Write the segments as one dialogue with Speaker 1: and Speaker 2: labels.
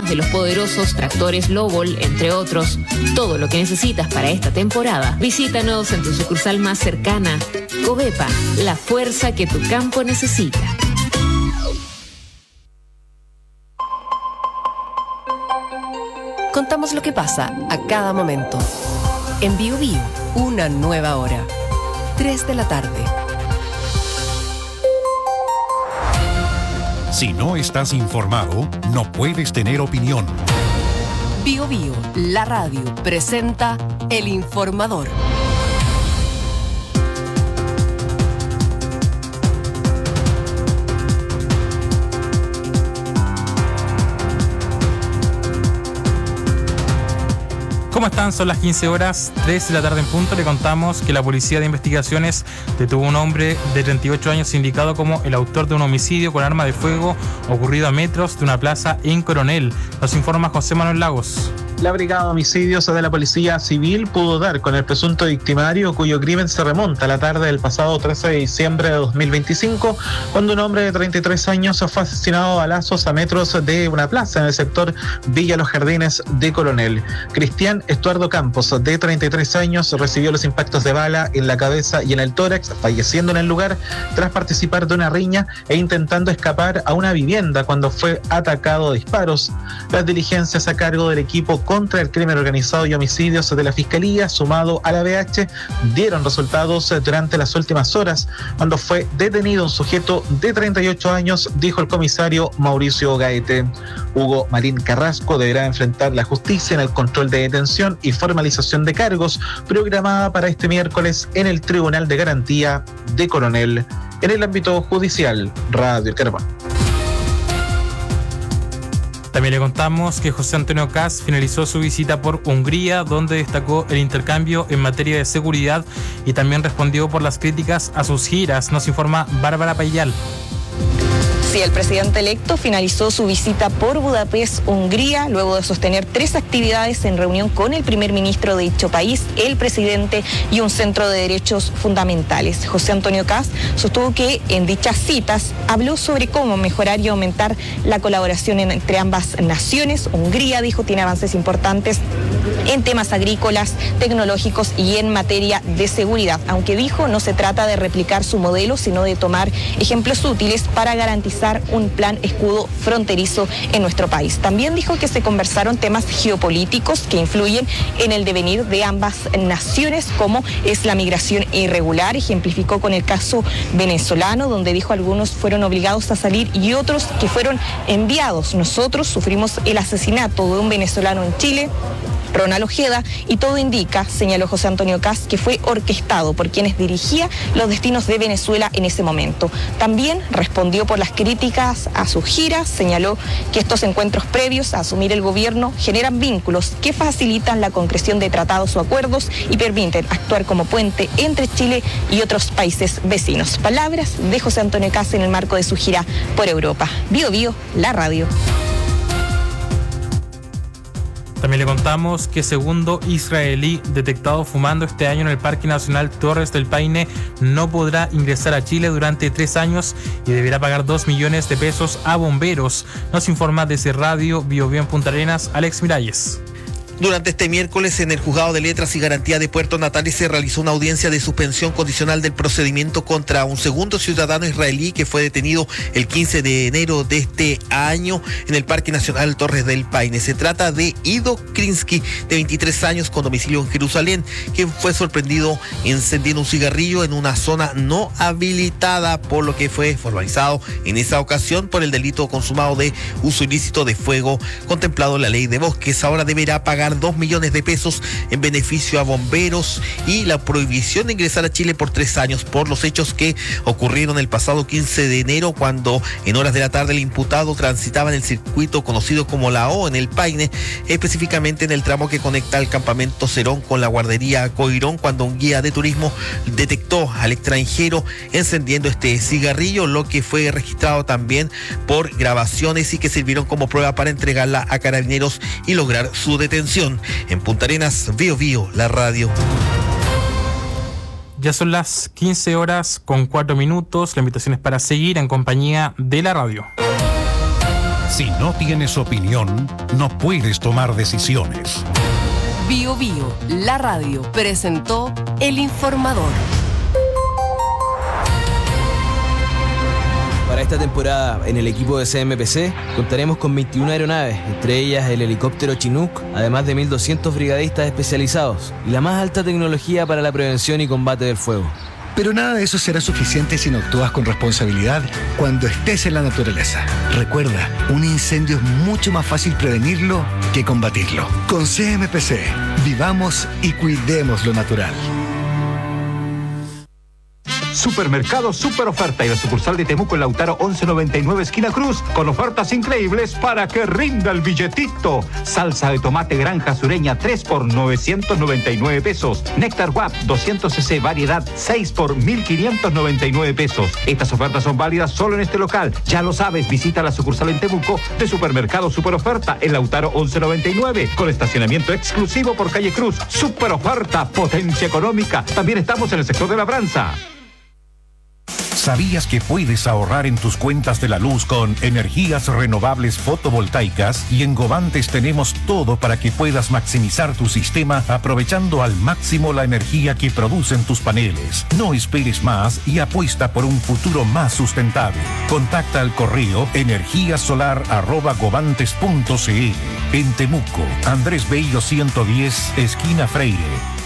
Speaker 1: además de los poderosos tractores Lobol, entre otros. Todo lo que necesitas para esta temporada, visítanos en tu sucursal más cercana. Covepa, la fuerza que tu campo necesita.
Speaker 2: Contamos lo que pasa a cada momento. En Bio Bio, una nueva hora. 3 de la tarde.
Speaker 3: Si no estás informado, no puedes tener opinión.
Speaker 2: Bio Bio, la radio, presenta El Informador.
Speaker 4: ¿Cómo están? Son las 15 horas, 3 de la tarde en punto. Le contamos que la Policía de Investigaciones detuvo a un hombre de 38 años indicado como el autor de un homicidio con arma de fuego ocurrido a metros de una plaza en Coronel. Nos informa José Manuel Lagos.
Speaker 5: La Brigada de Homicidios de la Policía Civil pudo dar con el presunto victimario, cuyo crimen se remonta a la tarde del pasado 13 de diciembre de 2025, cuando un hombre de 33 años fue asesinado a balazos a metros de una plaza en el sector Villa Los Jardines de Coronel. Cristian Estuardo Campos, de 33 años, recibió los impactos de bala en la cabeza y en el tórax, falleciendo en el lugar tras participar de una riña e intentando escapar a una vivienda cuando fue atacado a disparos. Las diligencias a cargo del equipo contra el crimen organizado y homicidios de la Fiscalía, sumado a la BH, dieron resultados durante las últimas horas, cuando fue detenido un sujeto de 38 años, dijo el comisario Mauricio Gaete. Hugo Marín Carrasco deberá enfrentar la justicia en el control de detención y formalización de cargos, programada para este miércoles en el Tribunal de Garantía de Coronel. En el ámbito judicial, Radio El Carván.
Speaker 4: También le contamos que José Antonio Kast finalizó su visita por Hungría, donde destacó el intercambio en materia de seguridad y también respondió por las críticas a sus giras. Nos informa Bárbara Payal.
Speaker 6: Sí, el presidente electo finalizó su visita por Budapest, Hungría, luego de sostener 3 actividades en reunión con el primer ministro de dicho país, el presidente y un centro de derechos fundamentales. José Antonio Kast sostuvo que en dichas citas habló sobre cómo mejorar y aumentar la colaboración entre ambas naciones. Hungría, dijo, tiene avances importantes en temas agrícolas, tecnológicos y en materia de seguridad, aunque dijo no se trata de replicar su modelo, sino de tomar ejemplos útiles para garantizar un plan escudo fronterizo en nuestro país. También dijo que se conversaron temas geopolíticos que influyen en el devenir de ambas naciones, como es la migración irregular. Ejemplificó con el caso venezolano, donde dijo algunos fueron obligados a salir y otros que fueron enviados. Nosotros sufrimos el asesinato de un venezolano en Chile, Ronald Ojeda, y todo indica, señaló José Antonio Kast, que fue orquestado por quienes dirigía los destinos de Venezuela en ese momento. También respondió por las críticas a sus giras, señaló que estos encuentros previos a asumir el gobierno generan vínculos que facilitan la concreción de tratados o acuerdos y permiten actuar como puente entre Chile y otros países vecinos. Palabras de José Antonio Kast en el marco de su gira por Europa. Bio Bio, la radio.
Speaker 4: También le contamos que segundo israelí detectado fumando este año en el Parque Nacional Torres del Paine no podrá ingresar a Chile durante 3 años y deberá pagar 2 millones de pesos a bomberos. Nos informa desde Radio Bio Bio en Punta Arenas, Alex Miralles.
Speaker 7: Durante este miércoles, en el Juzgado de Letras y Garantía de Puerto Natales se realizó una audiencia de suspensión condicional del procedimiento contra un segundo ciudadano israelí que fue detenido el 15 de enero de este año en el Parque Nacional Torres del Paine. Se trata de Ido Krinsky, de 23 años, con domicilio en Jerusalén, quien fue sorprendido encendiendo un cigarrillo en una zona no habilitada, por lo que fue formalizado en esa ocasión por el delito consumado de uso ilícito de fuego contemplado en la Ley de Bosques. Ahora deberá pagar 2 millones de pesos en beneficio a bomberos y la prohibición de ingresar a Chile por 3 años por los hechos que ocurrieron el pasado 15 de enero, cuando en horas de la tarde el imputado transitaba en el circuito conocido como la O en el Paine, específicamente en el tramo que conecta el campamento Cerón con la guardería Coirón, cuando un guía de turismo detectó al extranjero encendiendo este cigarrillo, lo que fue registrado también por grabaciones y que sirvieron como prueba para entregarla a carabineros y lograr su detención. En Punta Arenas, Bio Bio, la radio.
Speaker 4: Ya son las 15 horas con 4 minutos. La invitación es para seguir en compañía de la radio.
Speaker 3: Si no tienes opinión, no puedes tomar decisiones.
Speaker 2: Bio Bio, la radio, presentó El Informador.
Speaker 8: Para esta temporada, en el equipo de CMPC, contaremos con 21 aeronaves, entre ellas el helicóptero Chinook, además de 1.200 brigadistas especializados y la más alta tecnología para la prevención y combate del fuego.
Speaker 9: Pero nada de eso será suficiente si no actúas con responsabilidad cuando estés en la naturaleza. Recuerda, un incendio es mucho más fácil prevenirlo que combatirlo. Con CMPC, vivamos y cuidemos lo natural.
Speaker 10: Supermercado Super Oferta y la sucursal de Temuco en Lautaro 1199 esquina Cruz, con ofertas increíbles para que rinda el billetito. Salsa de tomate granja sureña 3 por 999 pesos. Néctar WAP 200 cc variedad 6 por 1599 pesos. Estas ofertas son válidas solo en este local. Ya lo sabes, visita la sucursal en Temuco de Supermercado Super Oferta en Lautaro 1199 con estacionamiento exclusivo por calle Cruz. Super Oferta, potencia económica. También estamos en el sector de Labranza.
Speaker 3: ¿Sabías que puedes ahorrar en tus cuentas de la luz con energías renovables fotovoltaicas? Y en Govantes tenemos todo para que puedas maximizar tu sistema aprovechando al máximo la energía que producen tus paneles. No esperes más y apuesta por un futuro más sustentable. Contacta al correo energiasolar@govantes.cl. En Temuco, Andrés Bello 110, esquina Freire.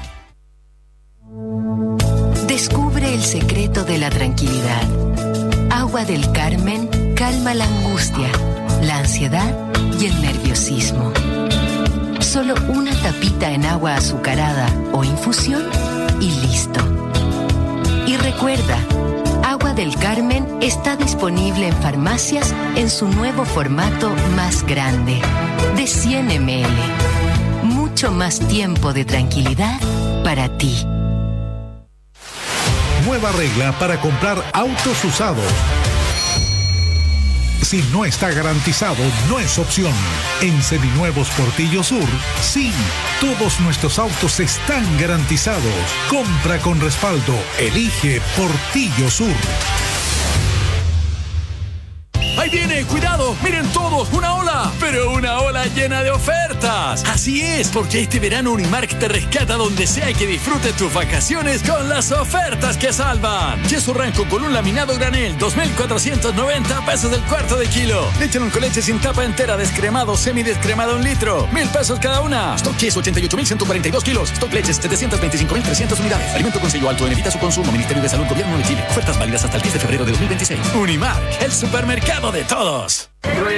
Speaker 11: Descubre el secreto de la tranquilidad. Agua del Carmen calma la angustia, la ansiedad y el nerviosismo. Solo una tapita en agua azucarada o infusión y listo. Y recuerda, Agua del Carmen está disponible en farmacias en su nuevo formato más grande, de 100 ml. Mucho más tiempo de tranquilidad para ti.
Speaker 12: Nueva regla para comprar autos usados. Si no está garantizado, no es opción. En Seminuevos Portillo Sur, sí, todos nuestros autos están garantizados. Compra con respaldo. Elige Portillo Sur.
Speaker 13: ¡Ahí viene! ¡Cuidado! ¡Miren todos! ¡Una ola! ¡Pero una ola llena de ofertas! Así es, porque este verano Unimark te rescata donde sea y que disfrutes tus vacaciones con las ofertas que salvan. Queso Ranco con un laminado granel, 2.490 pesos el cuarto de kilo. Leche con leche sin tapa entera, descremado, semidescremado 1 litro, 1.000 pesos cada una. Stock queso, 88.142 kilos. Stock leches, 725.300 unidades. Alimento con sello alto, evita su consumo. Ministerio de Salud, Gobierno de Chile. Ofertas válidas hasta el 10 de febrero de 2026. Unimark, el supermercado de todos.
Speaker 14: 3, 2,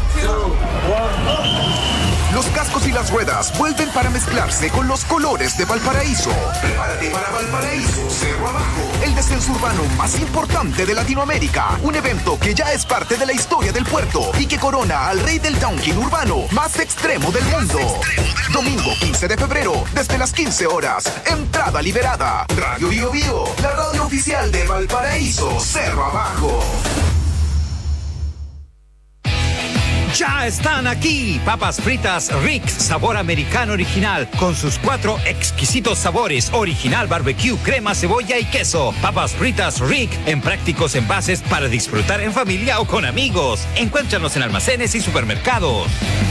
Speaker 14: 1. Los cascos y las ruedas vuelven para mezclarse con los colores de Valparaíso. Prepárate para Valparaíso Cerro Abajo, el descenso urbano más importante de Latinoamérica. Un evento que ya es parte de la historia del puerto y que corona al rey del downhill urbano más extremo del mundo. Domingo 15 de febrero, desde las 15 horas. Entrada liberada. Radio Bio Bio, la radio oficial de Valparaíso Cerro Abajo.
Speaker 15: Ya están aquí, papas fritas Rick, sabor americano original, con sus 4 exquisitos sabores, original barbecue, crema, cebolla y queso. Papas fritas Rick, en prácticos envases para disfrutar en familia o con amigos. Encuéntranos en almacenes y supermercados.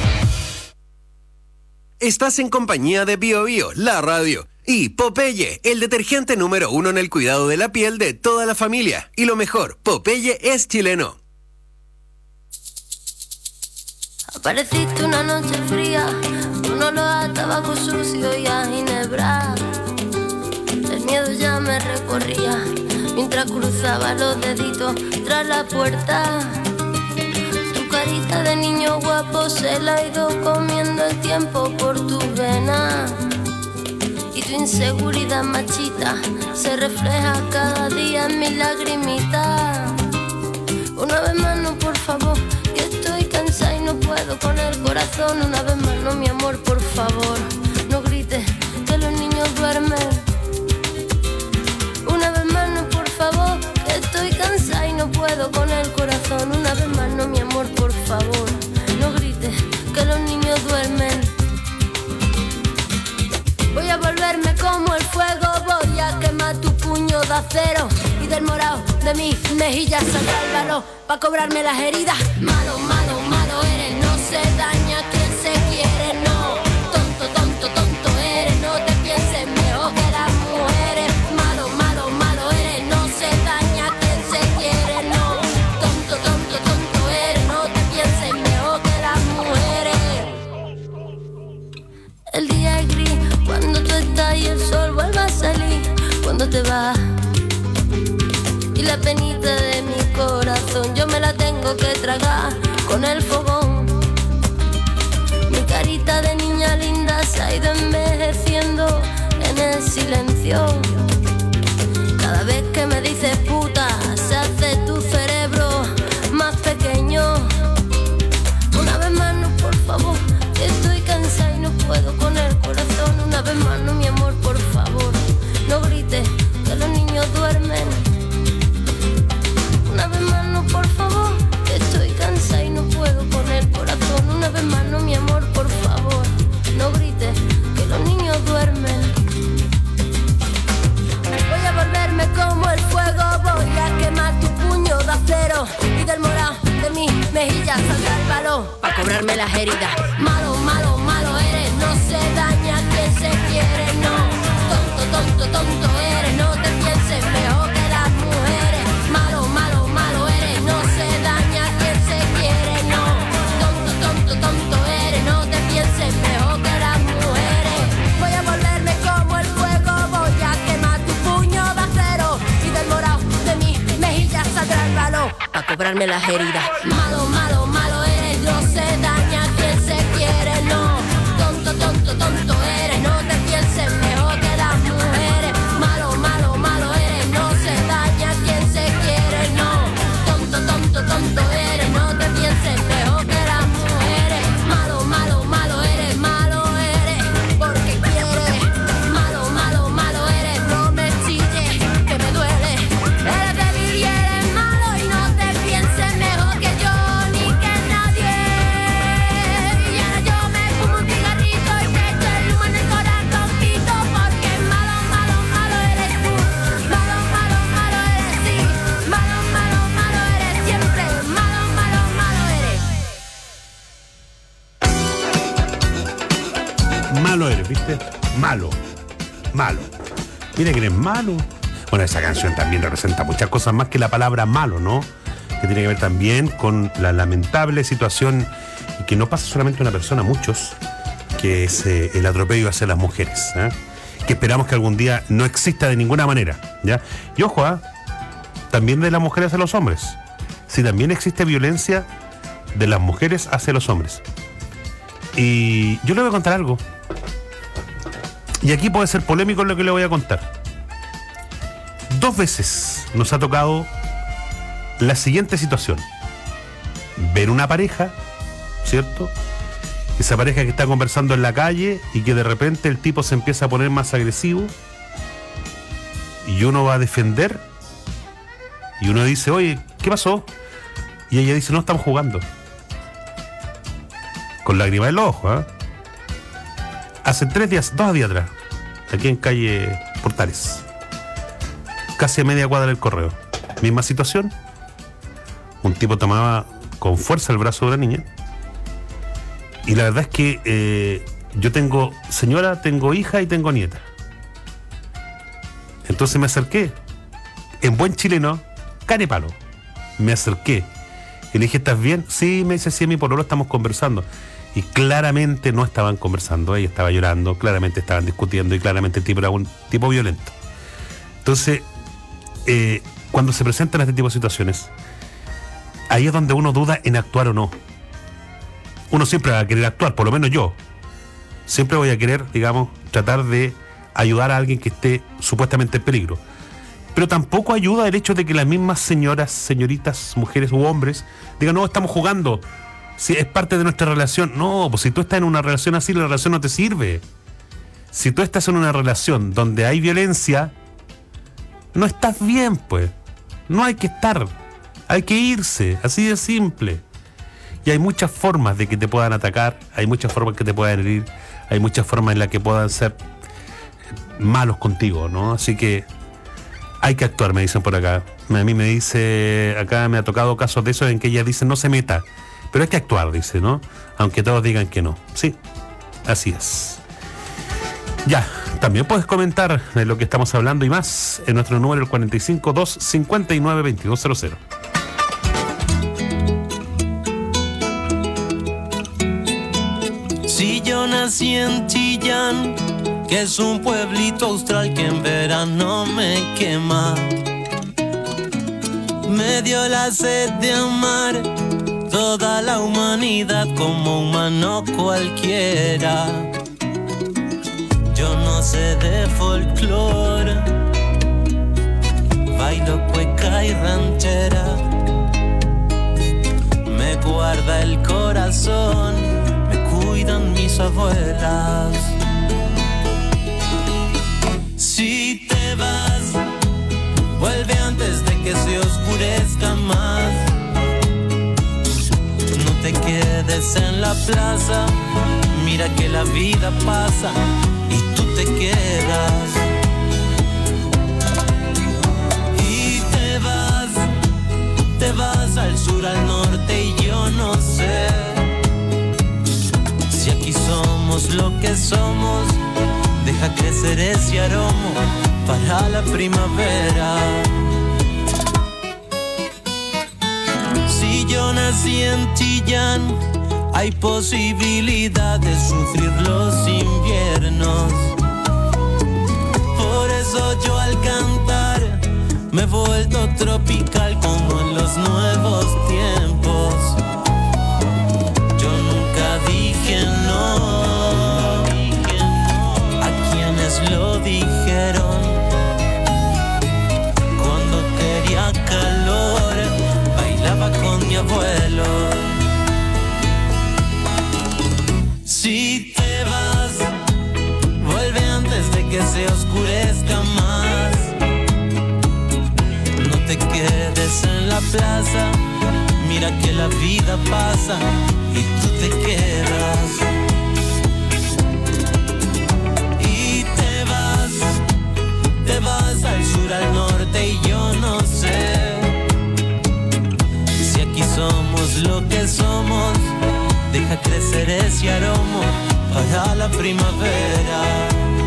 Speaker 16: Estás en compañía de Bio Bio, la radio. Y Popeye, el detergente número 1 en el cuidado de la piel de toda la familia. Y lo mejor, Popeye es chileno.
Speaker 17: Apareciste una noche fría, un olor a tabaco sucio y a ginebra. El miedo ya me recorría mientras cruzaba los deditos tras la puerta. Tu carita de niño guapo se la ha ido comiendo el tiempo por tu vena. Y tu inseguridad machita se refleja cada día en mi lagrimita. Una vez más no, por favor, que estoy cansada y no puedo con el corazón. Una vez más no, mi amor, por favor, no grites que los niños duermen. Una vez más no, por favor, que estoy cansada y no puedo con el corazón. Una vez más no, mi amor, por favor, no grites que los niños duermen. Voy a volverme como el fuego, voy a quemar tu puño de acero y del morado de mis mejillas sacar el valor pa' cobrarme las heridas. Mano, mano, se daña quien se quiere, no. Tonto, tonto, tonto eres, no te pienses mejor que las mujeres. Malo, malo, malo eres, no se daña quien se quiere, no. Tonto, tonto, tonto eres, no te pienses mejor que las mujeres. El día es gris cuando tú estás y el sol vuelve a salir. Cuando te vas y la penita de mi corazón yo me la tengo que tragar con el fogón. Mi carita de niña linda se ha ido envejeciendo en el silencio. Cada vez que me dices puta se hace tu cerebro más pequeño. Una vez más no, por favor, que estoy cansada y no puedo con el corazón. Una vez más no, mi amor, por favor, no grites que los niños duermen. Una vez más no, por favor, que estoy cansada y no puedo con el corazón. Una vez más no, mi amor, por favor, no grites que los niños duermen. Voy a volverme como el fuego, voy a quemar tu puño de acero y del morado de mi mejilla saldrá el balón pa' cobrarme las heridas. Malo, malo, malo eres, no se daña quien se quiere, no. Tonto, tonto, tonto eres, no te pienses mejor que las mujeres. Malo, malo, malo eres, no se daña quien se quiere, no. Tonto, tonto, tonto eres, no te pienses mejor que las mujeres. Voy a volverme como el fuego, voy a quemar tu puño de acero y del morado de mi mejilla saldrá el balón pa' cobrarme las heridas. Malo, malo, malo eres, no se daña quien se quiere, no. Tonto, tonto, tonto eres, no te pienses mejor que las mujeres. Malo, malo, malo eres, no se daña quien se quiere, no. Tonto, tonto, tonto eres, no te pienses mejor que las mujeres. Malo, malo, malo eres, porque quieres. Malo, malo, malo eres, no me chilles, que me duele. Eres débil y eres malo y no te pienses mejor que yo ni que nadie. Y ahora yo me fumo un cigarrito y te echo el humo en el corazoncito, porque malo, malo, malo eres tú. Malo, malo, malo eres, sí. Malo, malo, malo eres siempre. Malo, malo, malo eres.
Speaker 18: Malo eres, ¿viste? Malo. Malo. Mira que eres malo. Bueno, esa canción también representa muchas cosas más que la palabra malo, ¿no? Que tiene que ver también con la lamentable situación, y que no pasa solamente a una persona, muchos, que es el atropello hacia las mujeres, ¿eh? Que esperamos que algún día no exista de ninguna manera, ¿ya? Y ojo, también de las mujeres hacia los hombres. Sí, también existe violencia de las mujeres hacia los hombres. Y yo le voy a contar algo. Y aquí puede ser polémico lo que le voy a contar. 2 veces nos ha tocado la siguiente situación: ver una pareja, ¿cierto? Esa pareja que está conversando en la calle y que de repente el tipo se empieza a poner más agresivo y uno va a defender y uno dice, oye, ¿qué pasó? Y ella dice, no, estamos jugando. Con lágrimas en los ojos, ¿eh? Hace 2 días atrás, aquí en calle Portales, casi a media cuadra del Correo, misma situación. Un tipo tomaba con fuerza el brazo de una niña, y la verdad es que yo tengo señora, tengo hija y tengo nieta. Entonces me acerqué, en buen chileno, carepalo, me acerqué y le dije, ¿estás bien? Sí, me dice, sí, mi pololo, estamos conversando. Y claramente no estaban conversando, ella estaba llorando, claramente estaban discutiendo, y claramente el tipo era un tipo violento. Entonces, cuando se presentan este tipo de situaciones, ahí es donde uno duda en actuar o no. Uno siempre va a querer actuar, por lo menos yo. Siempre voy a querer, digamos, tratar de ayudar a alguien que esté supuestamente en peligro. Pero tampoco ayuda el hecho de que las mismas señoras, señoritas, mujeres u hombres digan, no, estamos jugando. Si es parte de nuestra relación. No, pues si tú estás en una relación así, la relación no te sirve. Si tú estás en una relación donde hay violencia, no estás bien, pues. No hay que estar. Hay que irse. Así de simple. Y hay muchas formas de que te puedan atacar. Hay muchas formas que te puedan herir. Hay muchas formas en las que puedan ser malos contigo, ¿no? Así que hay que actuar, me dicen por acá. A mí me dice, acá me ha tocado casos de esos en que ella dice, no se meta. Pero hay que actuar, dice, ¿no? Aunque todos digan que no. Sí, así es. Ya, también puedes comentar de lo que estamos hablando y más en nuestro número, el 452-59-2200.
Speaker 19: Si yo nací en Chillán, que es un pueblito austral que en verano me quema, me dio la sed de amar toda la humanidad como humano cualquiera. Yo no sé de folclore, bailo cueca y ranchera, me guarda el corazón, me cuidan mis abuelas. Si te vas, vuelve antes de que se oscurezca más. No te quedes en la plaza, mira que la vida pasa y tú te quedas. Y te vas al sur, al norte y yo no sé si aquí somos lo que somos. Deja crecer ese aroma para la primavera. Si yo nací en Chillán, hay posibilidad de sufrir los inviernos. Por eso yo al cantar me he vuelto tropical como en los nuevos tiempos. Yo nunca dije no lo dijeron. Cuando quería calor, bailaba con mi abuelo. Si te vas, vuelve antes de que se oscurezca más. No te quedes en la plaza, mira que la vida pasa y tú te quedas. Te vas al sur, al norte y yo no sé si aquí somos lo que somos. Deja crecer ese aroma para la primavera.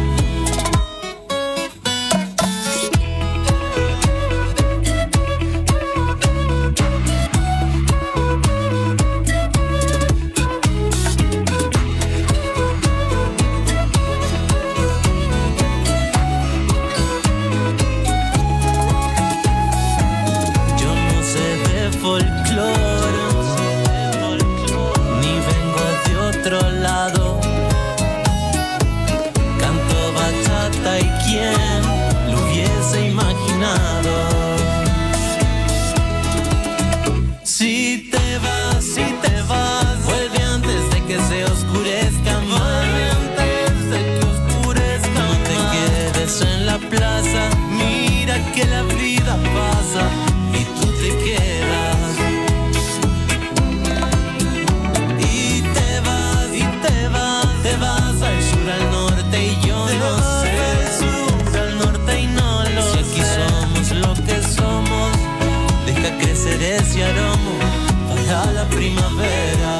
Speaker 19: Ese aroma para la primavera,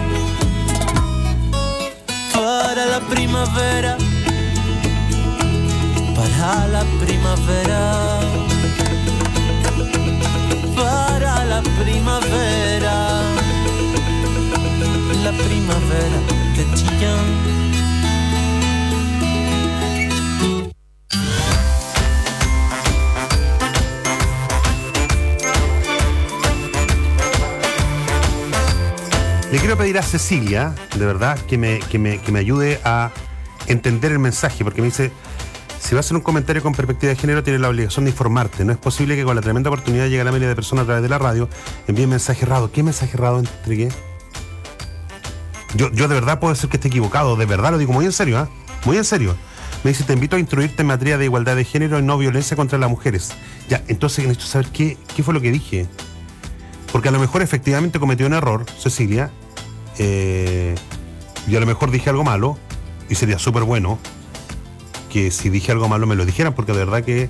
Speaker 19: para la primavera, para la primavera, para la primavera, la primavera de Chillán.
Speaker 18: Le quiero pedir a Cecilia, de verdad, que me ayude a entender el mensaje, porque me dice, si vas a hacer un comentario con perspectiva de género, tienes la obligación de informarte. No es posible que con la tremenda oportunidad de llegar a la media de personas a través de la radio, envíen mensaje errado. ¿Qué mensaje errado entregué? Yo de verdad puedo ser que esté equivocado, de verdad lo digo muy en serio, muy en serio. Me dice, te invito a instruirte en materia de igualdad de género y no violencia contra las mujeres. Ya, entonces necesito saber qué fue lo que dije. Porque a lo mejor efectivamente cometí un error, Cecilia, y a lo mejor dije algo malo, y sería súper bueno que si dije algo malo me lo dijeran, porque de verdad que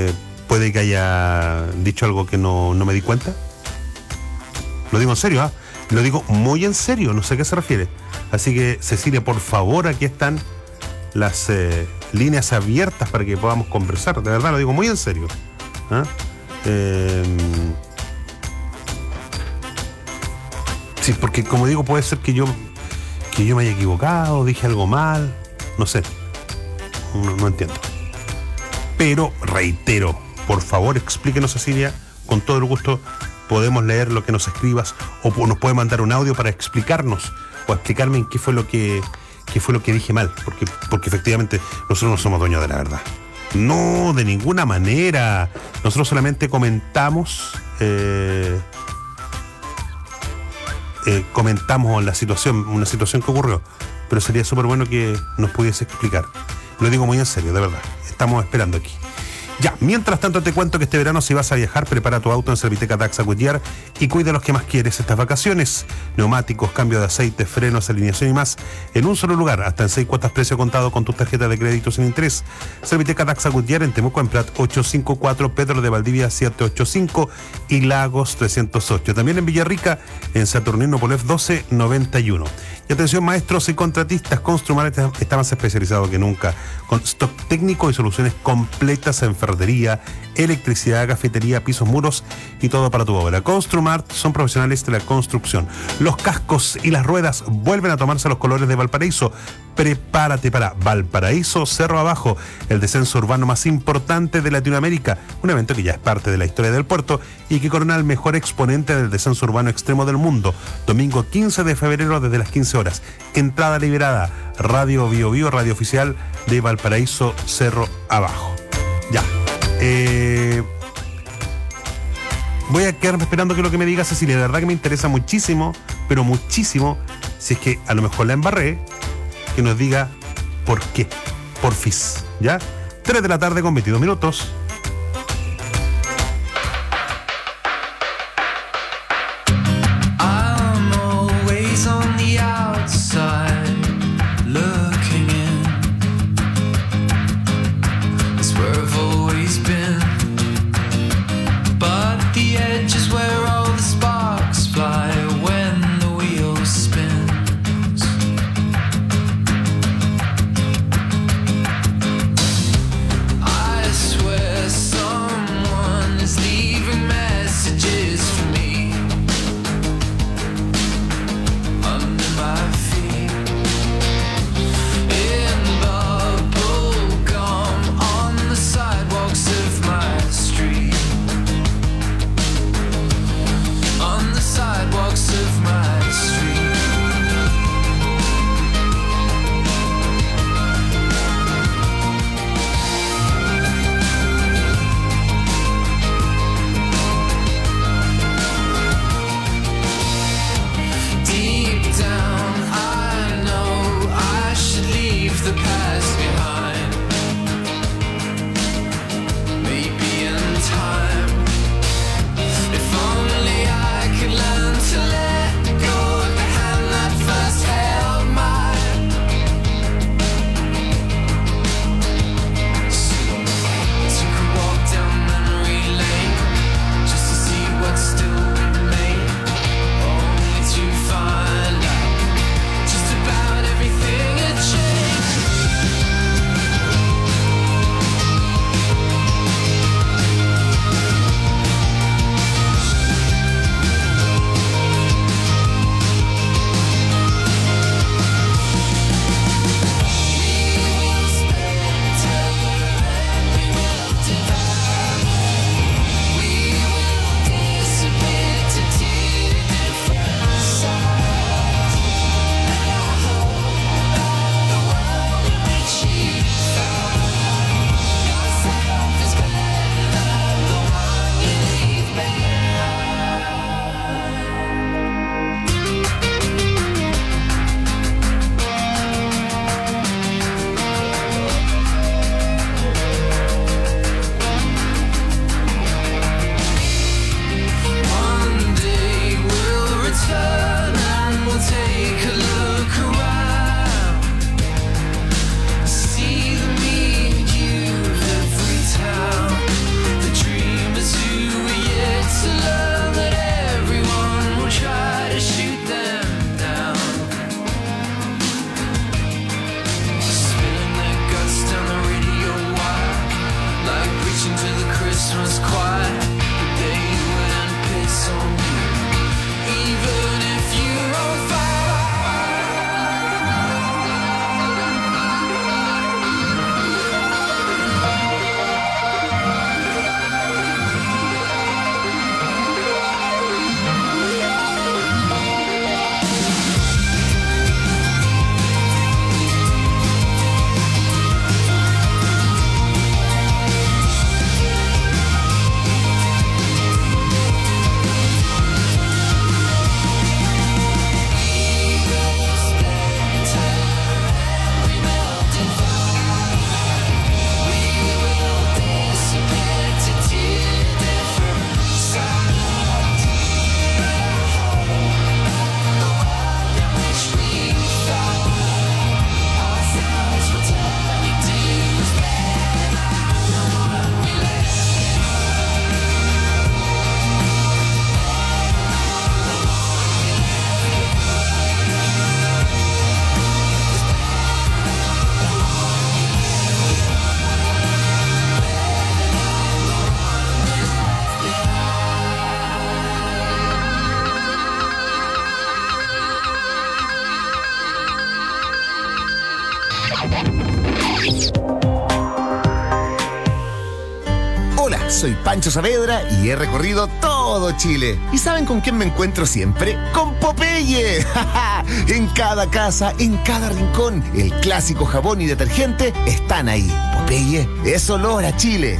Speaker 18: puede que haya dicho algo que no me di cuenta. Lo digo en serio, Lo digo muy en serio, no sé a qué se refiere. Así que, Cecilia, por favor, aquí están las líneas abiertas para que podamos conversar. De verdad, lo digo muy en serio. ¿Ah? Sí, porque como digo, puede ser que yo me haya equivocado, dije algo mal, no sé. No entiendo. Pero, reitero, por favor, explíquenos, Cecilia, con todo el gusto. Podemos leer lo que nos escribas o nos puede mandar un audio para explicarnos o explicarme en qué fue lo que dije mal, porque efectivamente nosotros no somos dueños de la verdad. No, de ninguna manera. Nosotros solamente comentamos la situación, una situación que ocurrió, pero sería súper bueno que nos pudiese explicar. Lo digo muy en serio, de verdad. Estamos esperando aquí. Ya, mientras tanto te cuento que este verano, si vas a viajar, prepara tu auto en Serviteca Daxa Goodyear y cuida los que más quieres estas vacaciones. Neumáticos, cambio de aceite, frenos, alineación y más en un solo lugar, hasta en 6 cuotas precio contado con tus tarjetas de crédito sin interés. Serviteca Daxa Goodyear en Temuco, en Prat 854, Pedro de Valdivia 785 y Lagos 308. También en Villarrica, en Saturnino Polev 1291. Y atención, maestros y contratistas, Construmar está más especializado que nunca, con stock técnico y soluciones completas en ferretería, electricidad, cafetería, pisos, muros y todo para tu obra. Construmart son profesionales de la construcción. Los cascos y las ruedas vuelven a tomarse los colores de Valparaíso. Prepárate para Valparaíso Cerro Abajo, el descenso urbano más importante de Latinoamérica, un evento que ya es parte de la historia del puerto y que corona al mejor exponente del descenso urbano extremo del mundo. Domingo 15 de febrero desde las 15 horas. Entrada liberada. Radio Bio Bio, radio oficial de Valparaíso Cerro Abajo. Ya. Voy a quedarme esperando que lo que me diga Cecilia. De verdad que me interesa muchísimo, pero muchísimo, si es que a lo mejor la embarré, que nos diga por qué. Porfis. ¿Ya? 3 de la tarde con 22 minutos.
Speaker 19: Swear
Speaker 20: soy Pancho Saavedra y he recorrido todo Chile. ¿Y saben con quién me encuentro siempre? ¡Con Popeye! En cada casa, en cada rincón, el clásico jabón y detergente están ahí. Popeye es olor a Chile.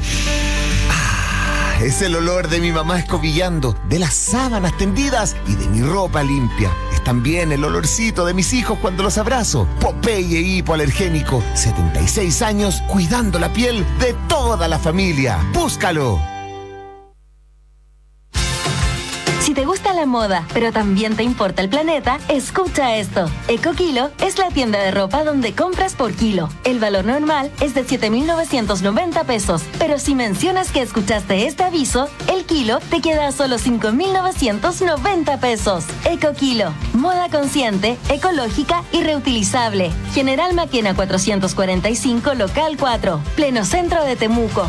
Speaker 20: Es el olor de mi mamá escobillando, de las sábanas tendidas y de mi ropa limpia. Es también el olorcito de mis hijos cuando los abrazo. Popeye hipoalergénico, 76 años cuidando la piel de toda la familia. ¡Búscalo!
Speaker 21: Si te gusta la moda, pero también te importa el planeta, escucha esto. EcoKilo es la tienda de ropa donde compras por kilo. El valor normal es de 7.990 pesos, pero si mencionas que escuchaste este aviso, el kilo te queda a solo 5.990 pesos. EcoKilo, moda consciente, ecológica y reutilizable. General Maquena 445, local 4, pleno centro de Temuco.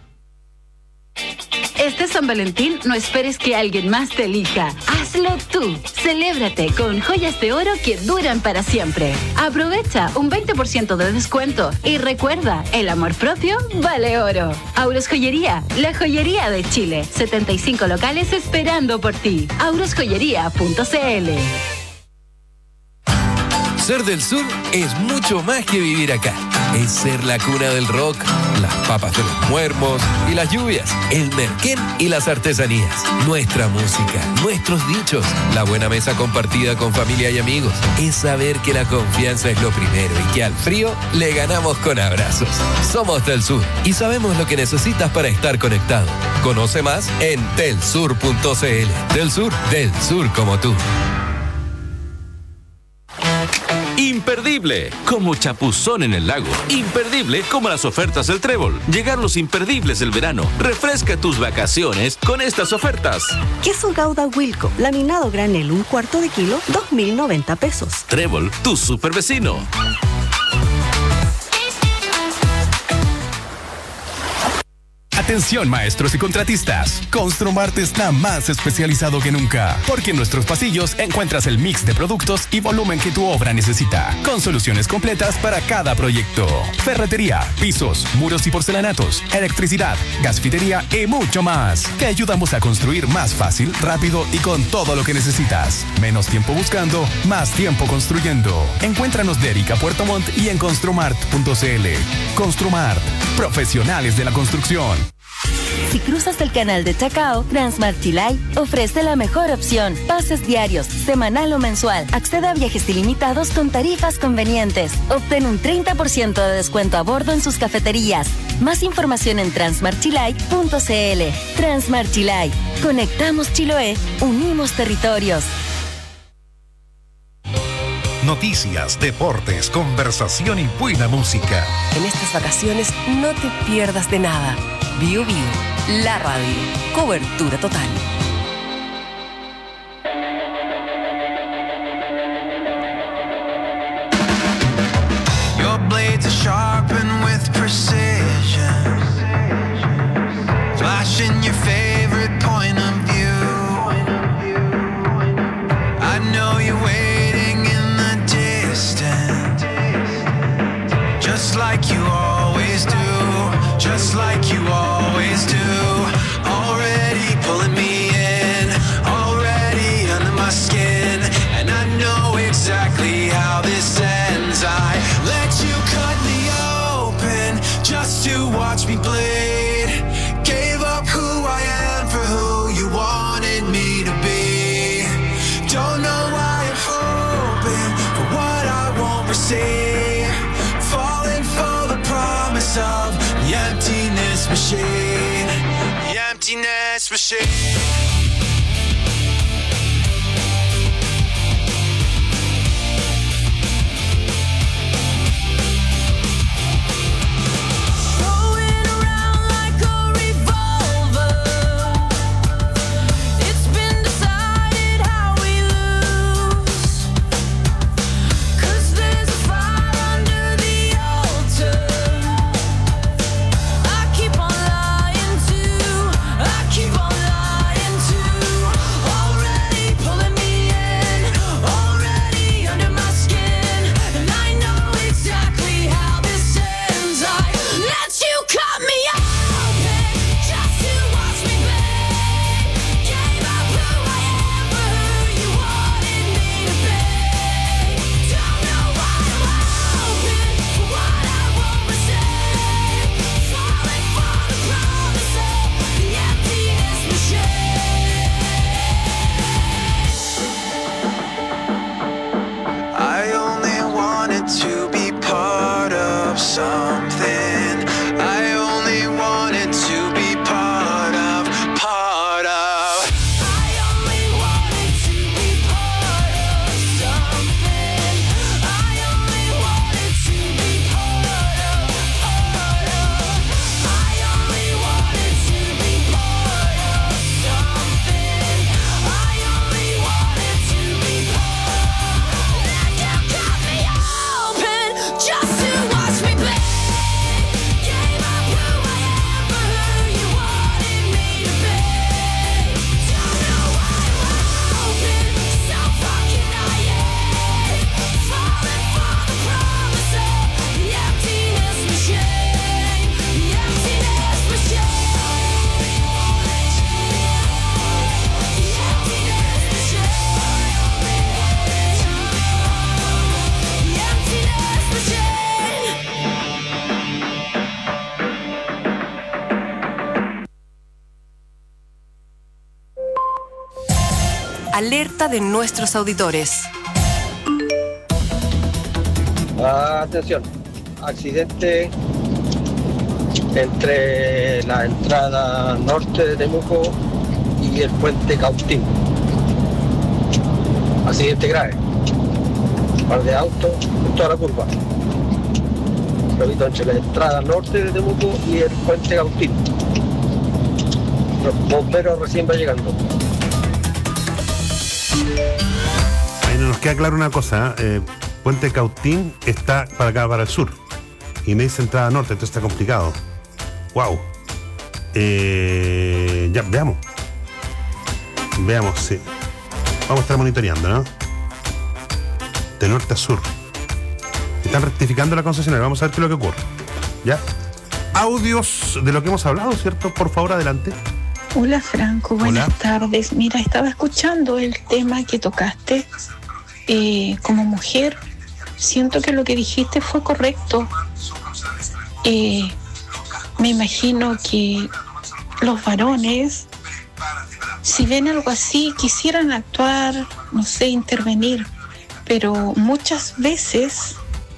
Speaker 22: Este San Valentín no esperes que alguien más te elija. Hazlo tú. Celébrate con joyas de oro que duran para siempre. Aprovecha un 20% de descuento y recuerda, el amor propio vale oro. Auros Joyería, la joyería de Chile. 75 locales esperando por ti. aurosjoyería.cl.
Speaker 23: Ser del sur es mucho más que vivir acá. Es ser la cuna del rock, las papas de los muermos y las lluvias, el merquén y las artesanías, nuestra música, nuestros dichos, la buena mesa compartida con familia y amigos. Es saber que la confianza es lo primero y que al frío le ganamos con abrazos. Somos del sur y sabemos lo que necesitas para estar conectado. Conoce más en telsur.cl. Del sur como tú.
Speaker 24: Imperdible, como chapuzón en el lago. Imperdible como las ofertas del Trébol. Llegar los imperdibles del verano. Refresca tus vacaciones con estas ofertas.
Speaker 25: Queso Gouda Wilco, laminado granel 1/4 de kilo, 2.090 pesos.
Speaker 24: Trébol, tu super vecino.
Speaker 26: Atención maestros y contratistas, Construmart está más especializado que nunca, porque en nuestros pasillos encuentras el mix de productos y volumen que tu obra necesita, con soluciones completas para cada proyecto. Ferretería, pisos, muros y porcelanatos, electricidad, gasfitería y mucho más. Te ayudamos a construir más fácil, rápido y con todo lo que necesitas. Menos tiempo buscando, más tiempo construyendo. Encuéntranos de Erika Puerto Montt y en construmart.cl. Construmart, profesionales de la construcción.
Speaker 21: Si cruzas el canal de Chacao, Transmart Chilay ofrece la mejor opción. Pases diarios, semanal o mensual. Accede a viajes ilimitados con tarifas convenientes. Obtén un 30% de descuento a bordo en sus cafeterías. Más información en transmartchilay.cl. Transmart Chilay. Conectamos Chiloé, unimos territorios.
Speaker 3: Noticias, deportes, conversación y buena música.
Speaker 2: En estas vacaciones no te pierdas de nada. Bio Bio, la radio. Cobertura total.
Speaker 27: Your blades are sharpened with precision, flashing your favorite point of view. I know you're waiting in the distance, just like you always do. Just like you always do. Already pulling me in, already under my skin, and I know exactly how this ends. I let you cut me open just to watch me bleed. Gave up who I am for who you wanted me to be. Don't know why I'm hoping for what I won't receive. Falling for the promise of the emptiness machine. The emptiness machine.
Speaker 28: Keep on lying
Speaker 27: wanted to be part of something. I only wanted to be part of. I only wanted to be part of something. I only wanted to be part of. I only wanted to be part of something. I only wanted to be part. And you cut me open just to watch me play. Gave up who I am for who you wanted me to be. Don't know why I'm open, so fucking naive. Falling for the promise of the emptiness machine. The emptiness machine. The emptiness
Speaker 2: Alerta de nuestros auditores.
Speaker 1: Atención, accidente entre la entrada norte de Temuco y el puente Cautín. Accidente grave. Un par de autos en toda la curva. Repito, entre la entrada norte de Temuco y el puente Cautín. Los bomberos recién van llegando.
Speaker 18: Ahí nos queda claro una cosa, Puente Cautín está para acá, para el sur, y me dice entrada norte, entonces está complicado. Wow. Ya, veamos, sí. Vamos a estar monitoreando, ¿no? De norte a sur. Están rectificando la concesionaria, vamos a ver qué es lo que ocurre. ¿Ya? Audios de lo que hemos hablado, ¿cierto? Por favor, adelante.
Speaker 4: Hola Franco, buenas tardes. Mira, estaba escuchando el tema que tocaste. Como mujer, siento que lo que dijiste fue correcto. Me imagino que los varones, si ven algo así, quisieran actuar, no sé, intervenir, pero muchas veces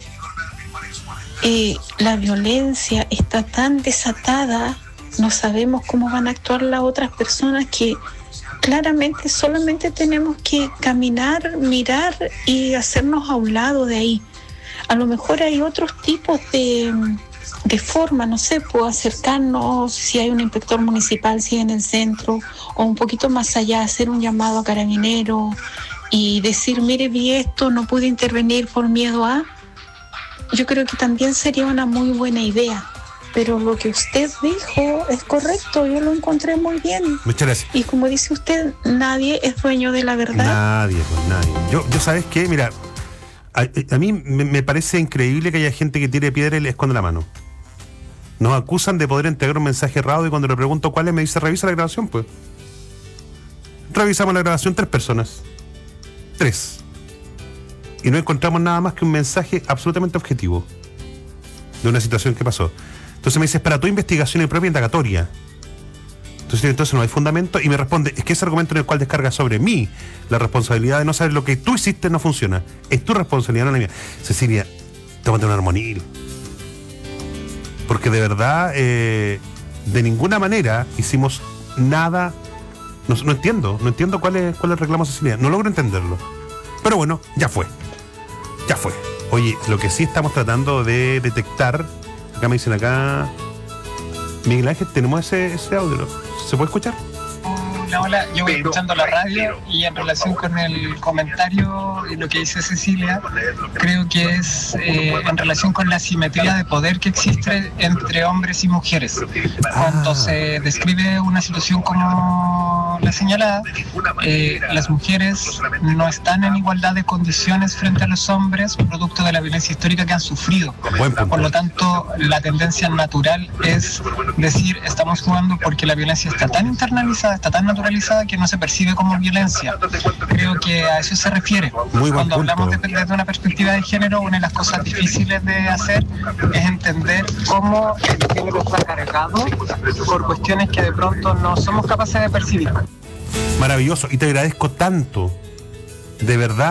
Speaker 4: la violencia está tan desatada, no sabemos cómo van a actuar las otras personas, que claramente solamente tenemos que caminar, mirar y hacernos a un lado de ahí. A lo mejor hay otros tipos de forma, no sé, puedo acercarnos, si hay un inspector municipal, si en el centro, o un poquito más allá, hacer un llamado a carabineros y decir, mire, vi esto, no pude intervenir por miedo a... Yo creo que también sería una muy buena idea. Pero lo que usted dijo es correcto, yo lo encontré muy bien.
Speaker 18: Muchas gracias.
Speaker 4: Y como dice usted, nadie es dueño de la verdad.
Speaker 18: Nadie, pues nadie. Yo ¿sabes qué? Mira, a mí me parece increíble que haya gente que tire piedra y le esconde la mano. Nos acusan de poder entregar un mensaje errado y cuando le pregunto cuál es, me dice, revisa la grabación, pues. Revisamos la grabación, 3 personas. 3. Y no encontramos nada más que un mensaje absolutamente objetivo de una situación que pasó. Entonces me dice, es para tu investigación y propia indagatoria. Entonces no hay fundamento, y me responde, es que ese argumento en el cual descarga sobre mí la responsabilidad de no saber lo que tú hiciste no funciona. Es tu responsabilidad, no la mía. Cecilia, tómate un armonil. Porque de verdad, de ninguna manera hicimos nada. No entiendo cuál es el reclamo, Cecilia. No logro entenderlo. Pero bueno, ya fue. Oye, lo que sí estamos tratando de detectar, acá me dicen acá, Miguel Ángel, tenemos ese audio, ¿se puede escuchar?
Speaker 5: Hola, yo voy escuchando la radio y en relación con el comentario y lo que dice Cecilia, creo que es en relación con la asimetría de poder que existe entre hombres y mujeres. Cuando se describe una situación como la señalada, las mujeres no están en igualdad de condiciones frente a los hombres, producto de la violencia histórica que han sufrido. Por lo tanto, la tendencia natural es decir, estamos jugando porque la violencia está tan internalizada, está tan naturalizada, que no se percibe como violencia. Creo que a eso se refiere. Cuando hablamos desde una perspectiva de género, una de las cosas difíciles de hacer es entender cómo el género está cargado por cuestiones que de pronto no somos capaces de percibir.
Speaker 18: Maravilloso, y te agradezco tanto, de verdad,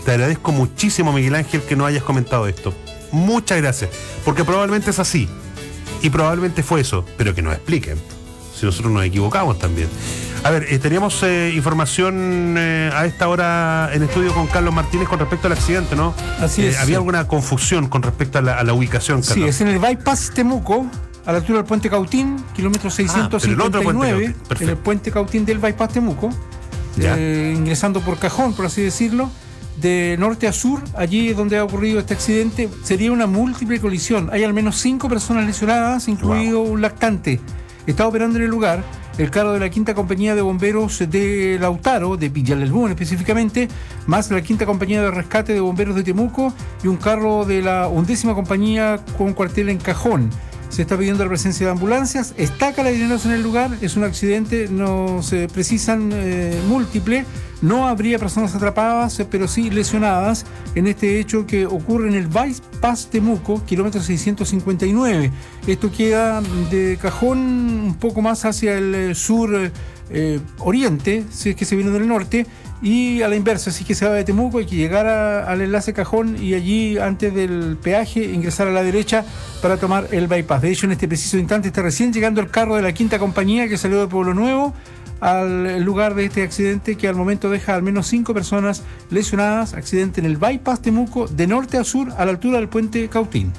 Speaker 18: Te agradezco muchísimo, Miguel Ángel, que nos hayas comentado esto. Muchas gracias, porque probablemente es así, y probablemente fue eso, pero que nos expliquen, si nosotros nos equivocamos también. A ver, teníamos información a esta hora en estudio con Carlos Martínez con respecto al accidente, ¿no?
Speaker 6: Así es.
Speaker 18: ¿Había alguna confusión con respecto a la ubicación, Carlos?
Speaker 6: Sí, es en el bypass Temuco, a la altura del puente Cautín, kilómetro 659, en el puente Cautín del bypass Temuco, ingresando por Cajón, por así decirlo, de norte a sur. Allí es donde ha ocurrido este accidente. Sería una múltiple colisión. Hay al menos 5 personas lesionadas, incluido un lactante. Está operando en el lugar el carro de la Quinta Compañía de Bomberos de Lautaro, de Villalbún específicamente, más la Quinta Compañía de Rescate de Bomberos de Temuco y un carro de la 11ª Compañía con cuartel en Cajón. Se está pidiendo la presencia de ambulancias. Está Carabineros en el lugar. Es un accidente, no se precisan múltiple. No habría personas atrapadas, pero sí lesionadas en este hecho que ocurre en el bypass Temuco, kilómetro 659. Esto queda de Cajón un poco más hacia el sur oriente, si es que se viene del norte, y a la inversa, si es que se va de Temuco, hay que llegar al enlace Cajón y allí, antes del peaje, ingresar a la derecha para tomar el bypass. De hecho, en este preciso instante está recién llegando el carro de la Quinta Compañía que salió de Pueblo Nuevo al lugar de este accidente, que al momento deja al menos 5 personas lesionadas. Accidente en el bypass Temuco, de norte a sur, a la altura del puente Cautín.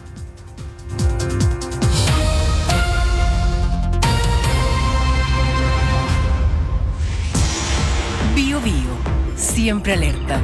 Speaker 2: Bio Bio, siempre alerta.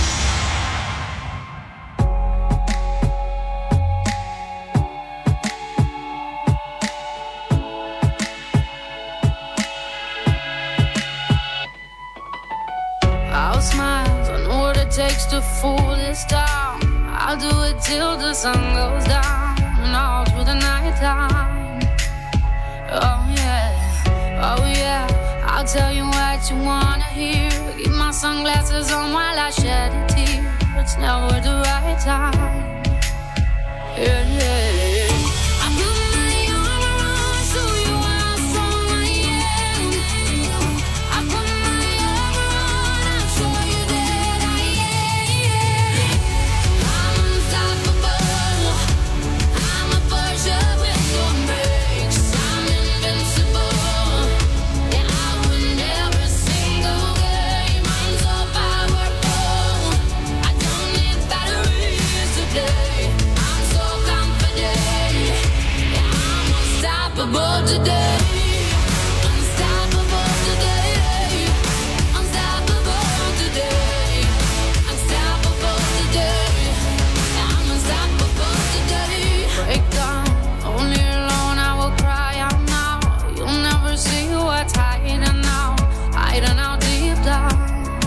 Speaker 7: I'll smile, I know what it takes to fool this town. I'll do it till the sun goes down and all through the night time. Oh yeah, I'll tell you what you wanna hear. Keep my sunglasses on while I shed a tear. It's never the right time. Yeah. I put my arm around, show you how strong I am. I put my arm around, I'll show you that I am. I'm unstoppable. I'm a Porsche with no brakes. I'm invincible. Yeah, I win every single game. I'm so powerful. I don't need batteries today. I'm so confident. Yeah, I'm unstoppable today. Unstoppable today. Unstoppable today. Unstoppable today. I'm unstoppable today. Break down, only alone I will cry out now. You'll never see what's hiding out deep down.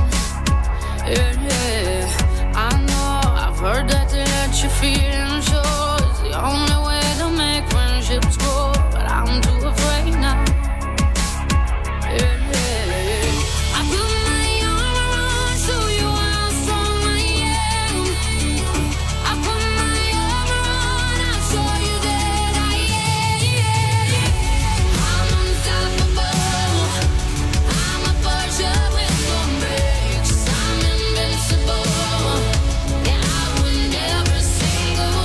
Speaker 7: Yeah. I know, I've heard that to let you feel sure it's the only way to make friendships grow, but I'm too afraid now. Yeah. I put my arm around, show you how strong I am. I put my arm around, I'll show you that I am. I'm unstoppable. I'm a Porsche with no brakes. I'm invincible. Yeah, I win every single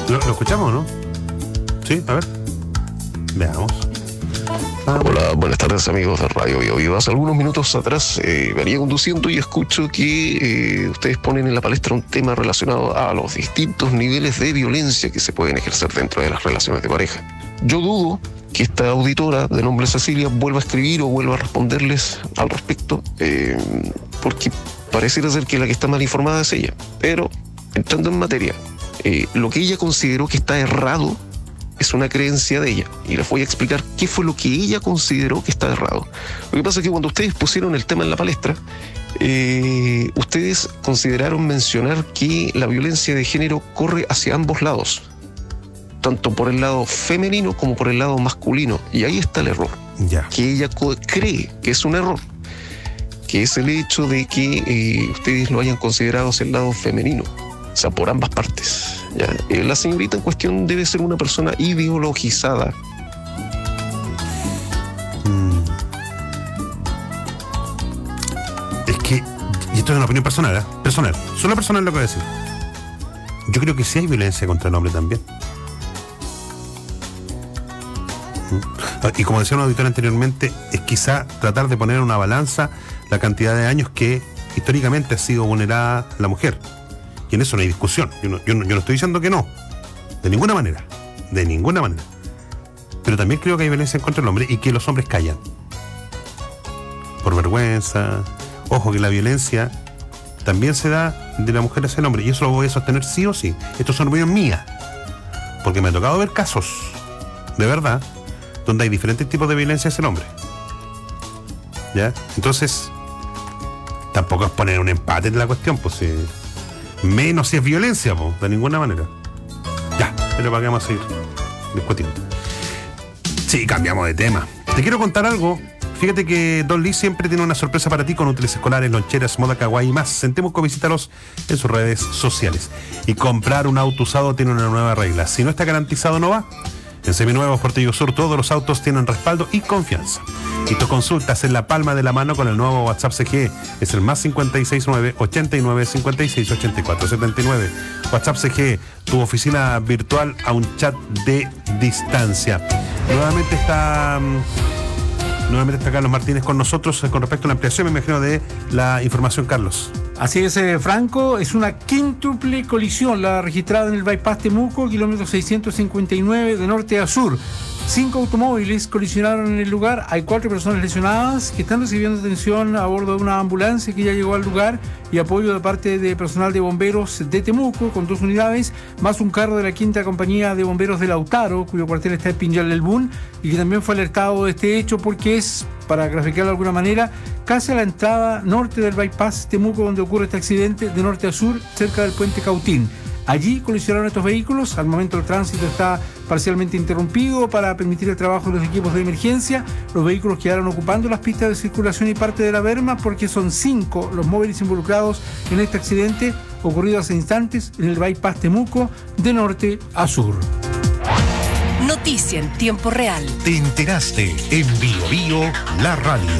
Speaker 18: ¿Lo escuchamos o no? Sí, a ver. Veamos.
Speaker 8: Hola, buenas tardes amigos de Radio Bio Bio. Hace algunos minutos atrás venía conduciendo y escucho que ustedes ponen en la palestra un tema relacionado a los distintos niveles de violencia que se pueden ejercer dentro de las relaciones de pareja. Yo dudo que esta auditora de nombre Cecilia vuelva a escribir o vuelva a responderles al respecto, porque pareciera ser que la que está mal informada es ella. Pero, entrando en materia, lo que ella consideró que está errado es una creencia de ella, y les voy a explicar qué fue lo que ella consideró que está errado. Lo que pasa es que cuando ustedes pusieron el tema en la palestra, ustedes consideraron mencionar que la violencia de género corre hacia ambos lados, tanto por el lado femenino como por el lado masculino, y ahí está el error. Que ella cree que es un error, que es el hecho de que ustedes lo hayan considerado hacia el lado femenino, o sea, por ambas partes. ¿Ya? La señorita en cuestión debe ser una persona ideologizada.
Speaker 18: Es que, y esto es una opinión personal, personal, solo personal lo que voy a decir. Yo creo que sí hay violencia contra el hombre también. Y como decía un auditor anteriormente, es quizá tratar de poner en una balanza la cantidad de años que históricamente ha sido vulnerada la mujer. Y en eso no hay discusión. Yo no estoy diciendo que no. De ninguna manera. De ninguna manera. Pero también creo que hay violencia contra el hombre y que los hombres callan. Por vergüenza. Ojo, que la violencia también se da de la mujer hacia el hombre. Y eso lo voy a sostener sí o sí. Esto es una opinión mía. Porque me ha tocado ver casos, de verdad, donde hay diferentes tipos de violencia hacia el hombre. ¿Ya? Entonces, tampoco es poner un empate en la cuestión, pues si... Menos si es violencia, po, de ninguna manera. Ya, pero para qué vamos a seguir discutiendo. Sí, cambiamos de tema. Te quiero contar algo. Fíjate que Don Lee siempre tiene una sorpresa para ti con útiles escolares, loncheras, moda kawaii y más. En Temuco, visítalos en sus redes sociales. Y comprar un auto usado tiene una nueva regla. Si no está garantizado, no va. En Seminuevos Portillo Sur todos los autos tienen respaldo y confianza. Y tus consultas en la palma de la mano con el nuevo WhatsApp CGE. Es el más 569 89 56 84 79. WhatsApp CGE, tu oficina virtual a un chat de distancia. Nuevamente está Carlos Martínez con nosotros con respecto a la ampliación, me imagino, de la información, Carlos.
Speaker 6: Así es, Franco, es una quíntuple colisión la registrada en el bypass Temuco, kilómetro 659 de norte a sur. 5 automóviles colisionaron en el lugar. Hay 4 personas lesionadas que están recibiendo atención a bordo de una ambulancia que ya llegó al lugar y apoyo de parte de personal de bomberos de Temuco con 2 unidades, más un carro de la 5ª compañía de bomberos de Lautaro, cuyo cuartel está en Pinhal del Bun, y que también fue alertado de este hecho porque es, para graficarlo de alguna manera, casi a la entrada norte del bypass Temuco donde ocurre este accidente, de norte a sur, cerca del puente Cautín. Allí colisionaron estos vehículos. Al momento el tránsito está parcialmente interrumpido para permitir el trabajo de los equipos de emergencia. Los vehículos quedaron ocupando las pistas de circulación y parte de la berma porque son 5 los móviles involucrados en este accidente ocurrido hace instantes en el bypass Temuco de norte a sur.
Speaker 2: Noticia en tiempo real.
Speaker 3: Te enteraste en Bio Bio, la radio.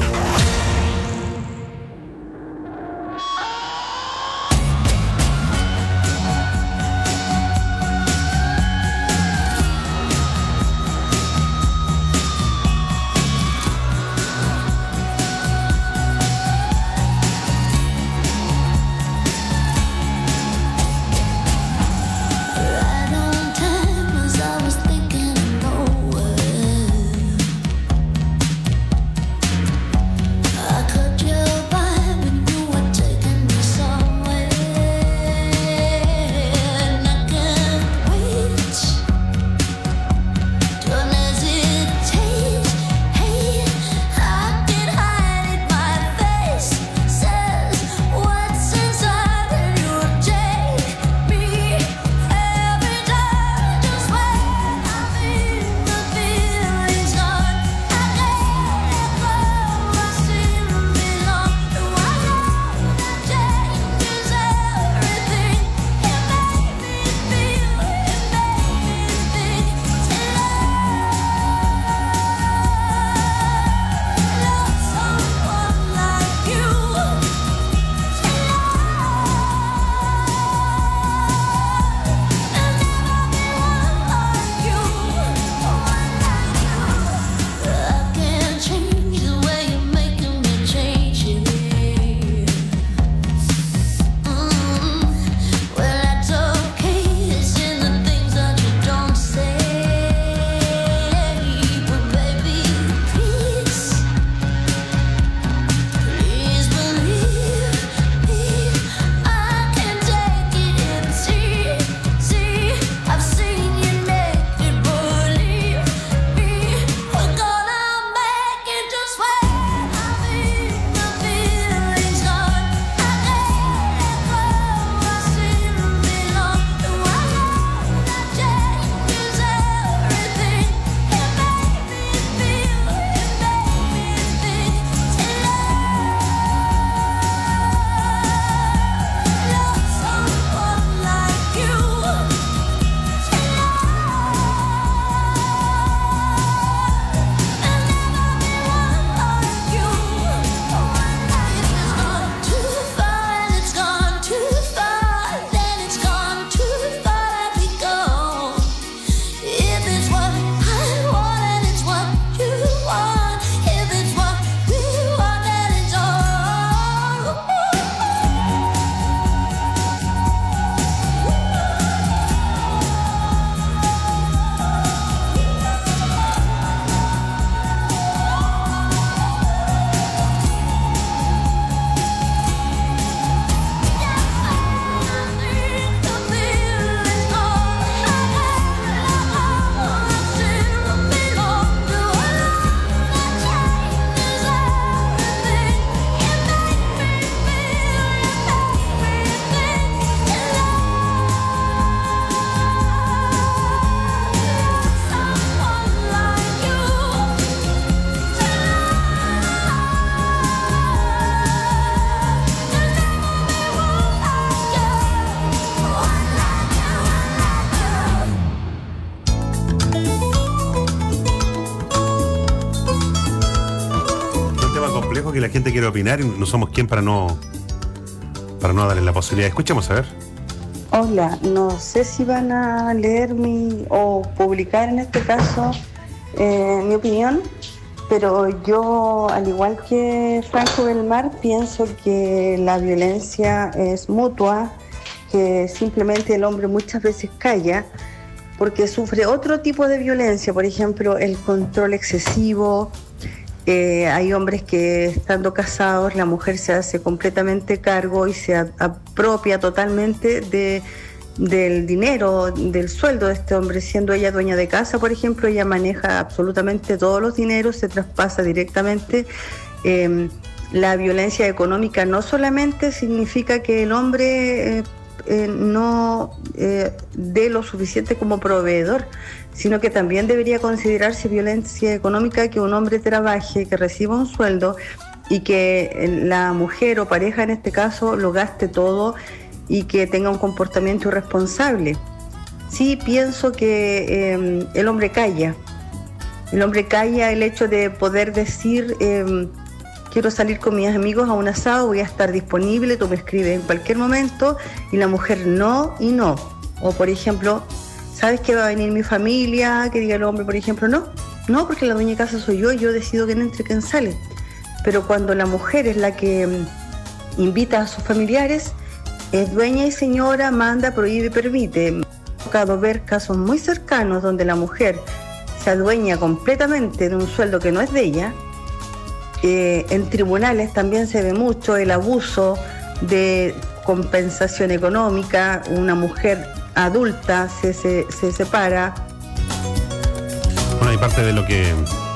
Speaker 18: que la gente quiere opinar y no somos quien para no darle la posibilidad. Escuchemos, a ver.
Speaker 9: Hola, no sé si van a leer o publicar en este caso mi opinión, pero yo, al igual que Franco Belmar, pienso que la violencia es mutua, que simplemente el hombre muchas veces calla porque sufre otro tipo de violencia, por ejemplo, el control excesivo. Hay hombres que, estando casados, la mujer se hace completamente cargo y se apropia totalmente del dinero, del sueldo de este hombre. Siendo ella dueña de casa, por ejemplo, ella maneja absolutamente todos los dineros, se traspasa directamente. La violencia económica no solamente significa que el hombre no dé lo suficiente como proveedor, sino que también debería considerarse violencia económica que un hombre trabaje, que reciba un sueldo y que la mujer o pareja en este caso lo gaste todo y que tenga un comportamiento irresponsable. Sí pienso que el hombre calla. El hombre calla el hecho de poder decir quiero salir con mis amigos a un asado, voy a estar disponible, tú me escribes en cualquier momento, y la mujer no y no. O por ejemplo, ¿sabes que va a venir mi familia? Que diga el hombre, por ejemplo, no, porque la dueña de casa soy yo y yo decido quién entra y quién sale. Pero cuando la mujer es la que invita a sus familiares, es dueña y señora, manda, prohíbe y permite. Me ha tocado ver casos muy cercanos donde la mujer se adueña completamente de un sueldo que no es de ella. En tribunales también se ve mucho el abuso de compensación económica. Una mujer adulta se separa.
Speaker 18: Bueno, hay parte de lo que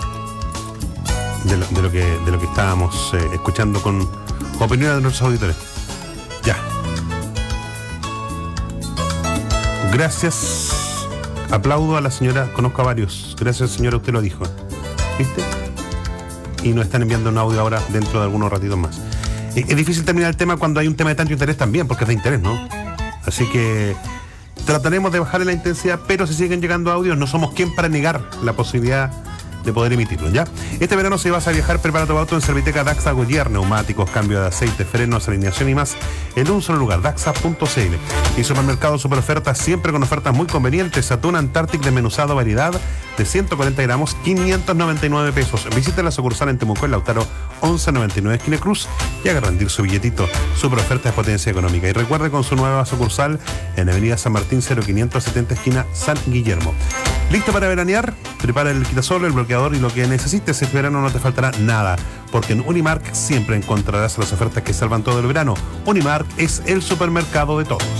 Speaker 18: estábamos escuchando con opiniones de nuestros auditores. Ya. Gracias. Aplaudo a la señora, conozco a varios. Gracias, señora, usted lo dijo. ¿Viste? Y nos están enviando un audio ahora dentro de algunos ratitos más. Es difícil terminar el tema cuando hay un tema de tanto interés también, porque es de interés, ¿no? Así que trataremos de bajarle la intensidad, pero si siguen llegando audios, no somos quien para negar la posibilidad de poder emitirlo, ¿ya? Este verano, si vas a viajar, prepara tu auto en Serviteca Daxa Goyer, neumáticos, cambio de aceite, frenos, alineación y más, en un solo lugar, daxa.cl. Y Supermercado Super Ofertas, siempre con ofertas muy convenientes. Atún Antarctic desmenuzado, variedad de 140 gramos, 599 pesos. Visita la sucursal en Temuco, en Lautaro 1199, esquina Cruz, y haga rendir su billetito. Super Ofertas de potencia económica. Y recuerde, con su nueva sucursal en Avenida San Martín 0570, esquina San Guillermo. ¿Listo para veranear? Prepara el quitasol, el bloqueador y lo que necesites. Este verano no te faltará nada, porque en Unimark siempre encontrarás las ofertas que salvan todo el verano. Unimark es el supermercado de todos.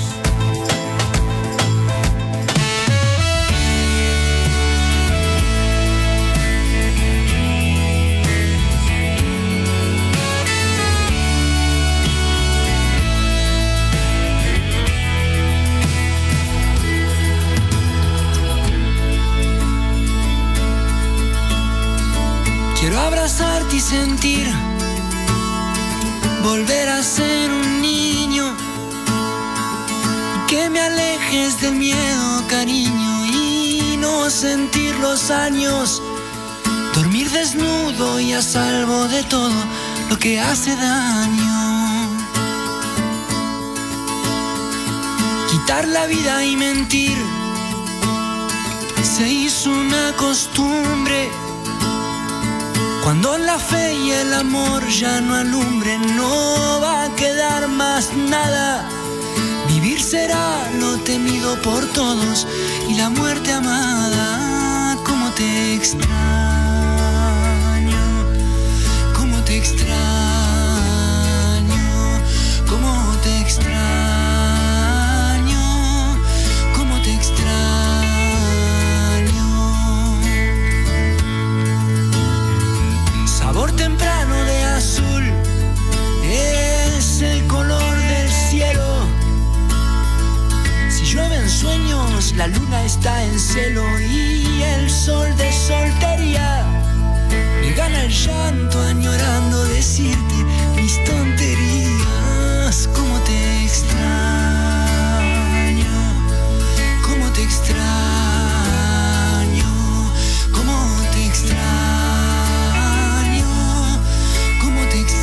Speaker 19: Quiero abrazarte y sentir, volver a ser un niño, que me alejes del miedo, cariño, y no sentir los años, dormir desnudo y a salvo de todo lo que hace daño, quitar la vida y mentir, se hizo una costumbre. Cuando la fe y el amor ya no alumbren, no va a quedar más nada. Vivir será lo temido por todos y la muerte amada. Cómo te extraño, cómo te extraño, cómo te extraño, cómo te extraño. Sabor temprano de azul es el color del cielo. Si llueven sueños, la luna está en celo y el sol de soltería me gana el llanto añorando decirte mis tonterías. Cómo te extraño, cómo te extraño, cómo te extraño. Cómo te extraño.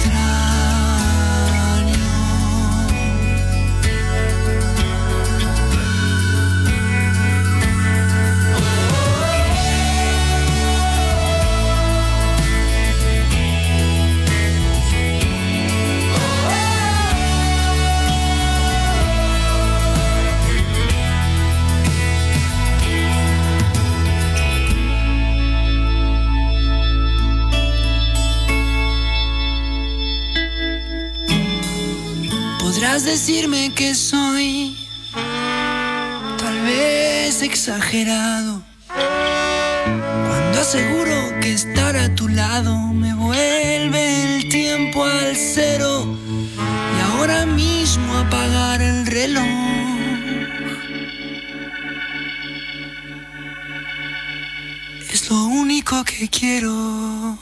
Speaker 19: decirme que soy tal vez exagerado cuando aseguro que estar a tu lado me vuelve el tiempo al cero y ahora mismo apagar el reloj. Es lo único que quiero.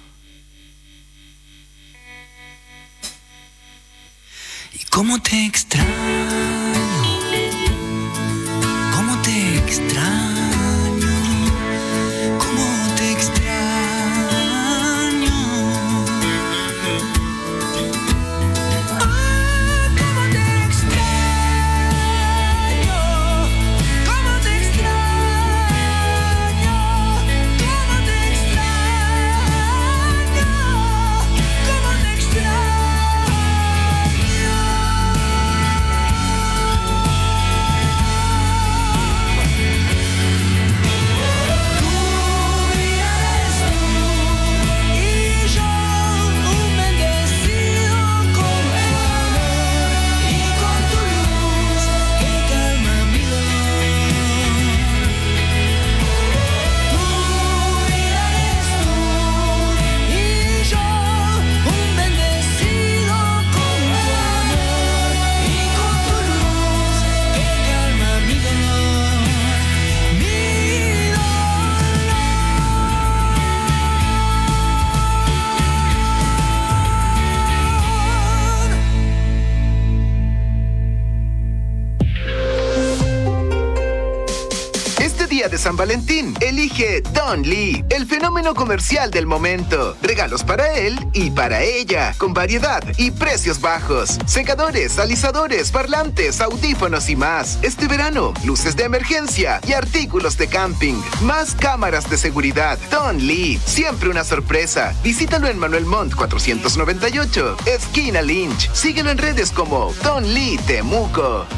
Speaker 19: Y cómo te extraño, cómo te extraño, cómo te extraño. Ah, cómo te extraño, cómo te extraño, cómo te extraño, cómo te extraño.
Speaker 10: De San Valentín, elige Don Lee, el fenómeno comercial del momento. Regalos para él y para ella, con variedad y precios bajos. Secadores, alisadores, parlantes, audífonos y más. Este verano, luces de emergencia y artículos de camping. Más cámaras de seguridad. Don Lee, siempre una sorpresa. Visítalo en Manuel Montt 498, esquina Lynch. Síguelo en redes como Don Lee Temuco.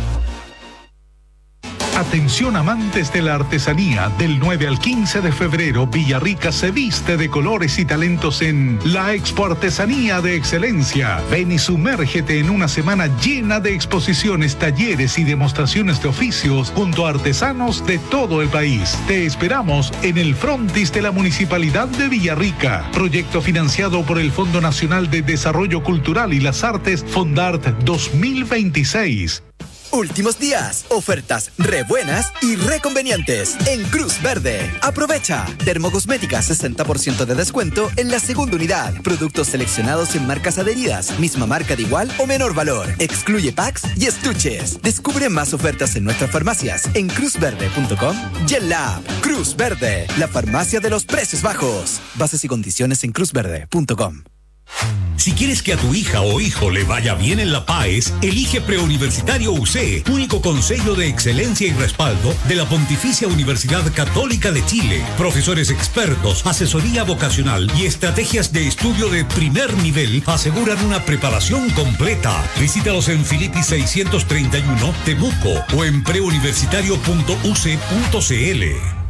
Speaker 11: Atención amantes de la artesanía, del 9 al 15 de febrero, Villarrica se viste de colores y talentos en la Expo Artesanía de Excelencia. Ven y sumérgete en una semana llena de exposiciones, talleres y demostraciones de oficios junto a artesanos de todo el país. Te esperamos en el frontis de la Municipalidad de Villarrica. Proyecto financiado por el Fondo Nacional de Desarrollo Cultural y las Artes, Fondart 2026.
Speaker 12: Últimos días, ofertas re buenas y re convenientes en Cruz Verde. Aprovecha. Dermocosmética 60% de descuento en la segunda unidad. Productos seleccionados en marcas adheridas, misma marca de igual o menor valor. Excluye packs y estuches. Descubre más ofertas en nuestras farmacias en cruzverde.com y en la app Cruz Verde, la farmacia de los precios bajos. Bases y condiciones en cruzverde.com.
Speaker 13: Si quieres que a tu hija o hijo le vaya bien en la PAES, elige Preuniversitario UC, único consejo de excelencia y respaldo de la Pontificia Universidad Católica de Chile. Profesores expertos, asesoría vocacional y estrategias de estudio de primer nivel aseguran una preparación completa. Visítalos en Filippi 631, Temuco o en preuniversitario.uc.cl.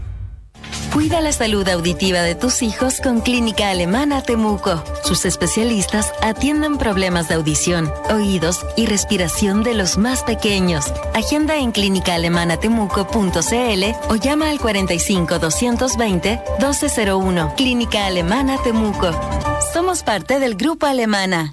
Speaker 21: Cuida la salud auditiva de tus hijos con Clínica Alemana Temuco. Sus especialistas atienden problemas de audición, oídos y respiración de los más pequeños. Agenda en clínicaalemanatemuco.cl o llama al 45 220 1201. Clínica Alemana Temuco. Somos parte del Grupo Alemana.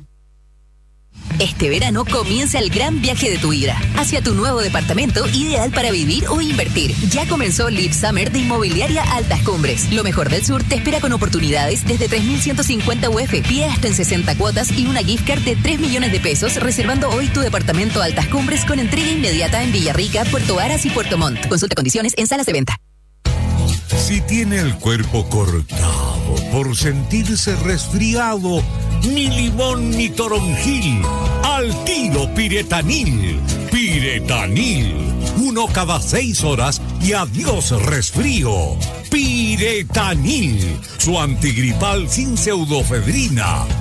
Speaker 14: Este verano comienza el gran viaje de tu vida hacia tu nuevo departamento ideal para vivir o invertir. Ya comenzó Live Summer de Inmobiliaria Altas Cumbres. Lo mejor del sur te espera con oportunidades desde 3.150 UF. Pide hasta en 60 cuotas y una gift card de 3 millones de pesos reservando hoy tu departamento Altas Cumbres con entrega inmediata en Villarrica, Puerto Varas y Puerto Montt. Consulta condiciones en salas de venta.
Speaker 15: Si tiene el cuerpo cortado por sentirse resfriado, ni limón ni toronjil, al tiro Piretanil. Piretanil, 1 cada 6 horas y adiós resfrío. Piretanil, su antigripal sin pseudofedrina.